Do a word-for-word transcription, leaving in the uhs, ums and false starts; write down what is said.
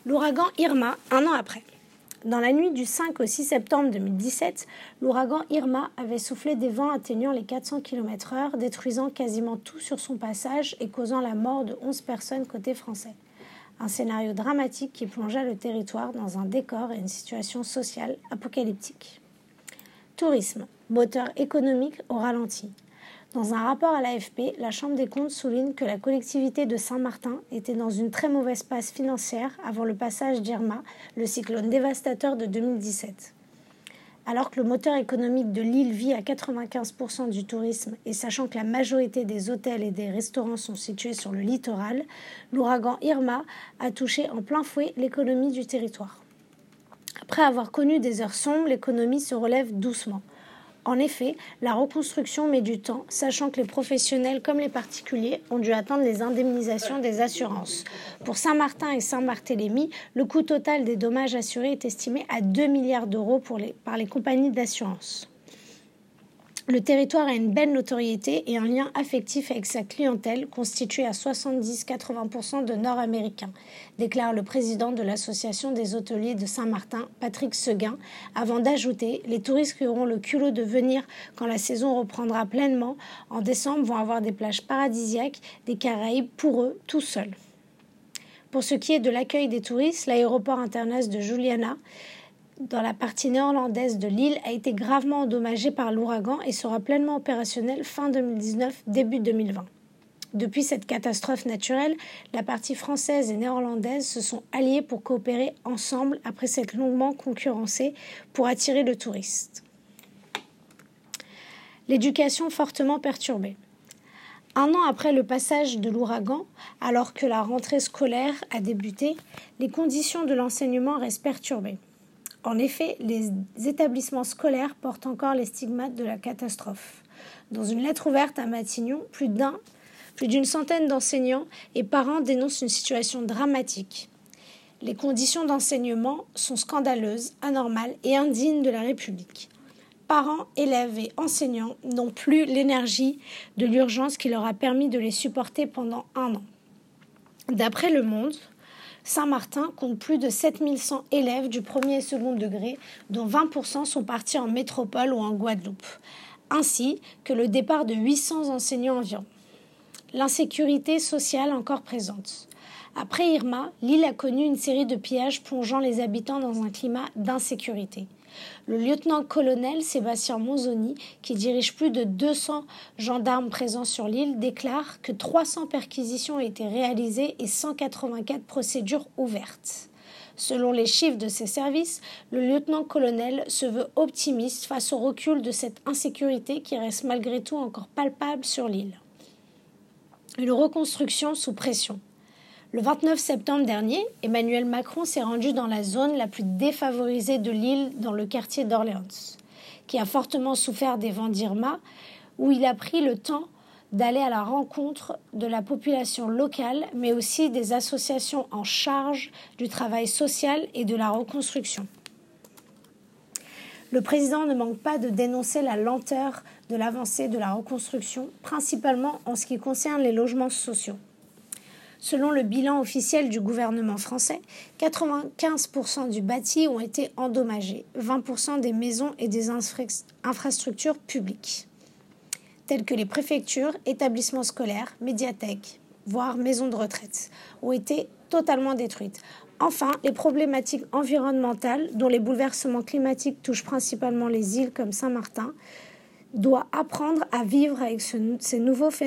L'ouragan Irma, un an après. Dans la nuit du cinq au six septembre deux mille dix-sept, l'ouragan Irma avait soufflé des vents atteignant les quatre cents kilomètres heure, détruisant quasiment tout sur son passage et causant la mort de onze personnes côté français. Un scénario dramatique qui plongea le territoire dans un décor et une situation sociale apocalyptique. Tourisme, moteur économique au ralenti. Dans un rapport à l'A F P, la Chambre des comptes souligne que la collectivité de Saint-Martin était dans une très mauvaise passe financière avant le passage d'Irma, le cyclone dévastateur de deux mille dix-sept. Alors que le moteur économique de l'île vit à quatre-vingt-quinze pour cent du tourisme et sachant que la majorité des hôtels et des restaurants sont situés sur le littoral, l'ouragan Irma a touché en plein fouet l'économie du territoire. Après avoir connu des heures sombres, l'économie se relève doucement. En effet, la reconstruction met du temps, sachant que les professionnels comme les particuliers ont dû attendre les indemnisations des assurances. Pour Saint-Martin et Saint-Barthélemy, le coût total des dommages assurés est estimé à deux milliards d'euros pour les, par les compagnies d'assurance. Le territoire a une belle notoriété et un lien affectif avec sa clientèle, constituée à soixante-dix à quatre-vingts pour cent de Nord-Américains, déclare le président de l'Association des hôteliers de Saint-Martin, Patrick Seguin, avant d'ajouter « Les touristes qui auront le culot de venir quand la saison reprendra pleinement en décembre vont avoir des plages paradisiaques, des Caraïbes pour eux, tout seuls. » Pour ce qui est de l'accueil des touristes, l'aéroport international de Juliana, dans la partie néerlandaise de l'île, a été gravement endommagé par l'ouragan et sera pleinement opérationnel fin deux mille dix-neuf, début deux mille vingt. Depuis cette catastrophe naturelle, la partie française et néerlandaise se sont alliées pour coopérer ensemble après s'être longuement concurrencées pour attirer le touriste. L'éducation fortement perturbée. Un an après le passage de l'ouragan, alors que la rentrée scolaire a débuté, les conditions de l'enseignement restent perturbées. En effet, les établissements scolaires portent encore les stigmates de la catastrophe. Dans une lettre ouverte à Matignon, plus d'un, plus d'une centaine d'enseignants et parents dénoncent une situation dramatique. Les conditions d'enseignement sont scandaleuses, anormales et indignes de la République. Parents, élèves et enseignants n'ont plus l'énergie de l'urgence qui leur a permis de les supporter pendant un an. D'après Le Monde, Saint-Martin compte plus de sept mille cent élèves du premier et second degré, dont vingt pour cent sont partis en métropole ou en Guadeloupe, ainsi que le départ de huit cents enseignants environ. L'insécurité sociale encore présente. Après Irma, l'île a connu une série de pillages plongeant les habitants dans un climat d'insécurité. Le lieutenant-colonel Sébastien Monzoni, qui dirige plus de deux cents gendarmes présents sur l'île, déclare que trois cents perquisitions ont été réalisées et cent quatre-vingt-quatre procédures ouvertes. Selon les chiffres de ses services, le lieutenant-colonel se veut optimiste face au recul de cette insécurité qui reste malgré tout encore palpable sur l'île. Une reconstruction sous pression. Le vingt-neuf septembre dernier, Emmanuel Macron s'est rendu dans la zone la plus défavorisée de l'île, dans le quartier d'Orléans, qui a fortement souffert des vents d'Irma, où il a pris le temps d'aller à la rencontre de la population locale, mais aussi des associations en charge du travail social et de la reconstruction. Le président ne manque pas de dénoncer la lenteur de l'avancée de la reconstruction, principalement en ce qui concerne les logements sociaux. Selon le bilan officiel du gouvernement français, quatre-vingt-quinze pour cent du bâti ont été endommagés, vingt pour cent des maisons et des infra- infrastructures publiques, telles que les préfectures, établissements scolaires, médiathèques, voire maisons de retraite, ont été totalement détruites. Enfin, les problématiques environnementales, dont les bouleversements climatiques touchent principalement les îles comme Saint-Martin, doivent apprendre à vivre avec ce, ces nouveaux phénomènes.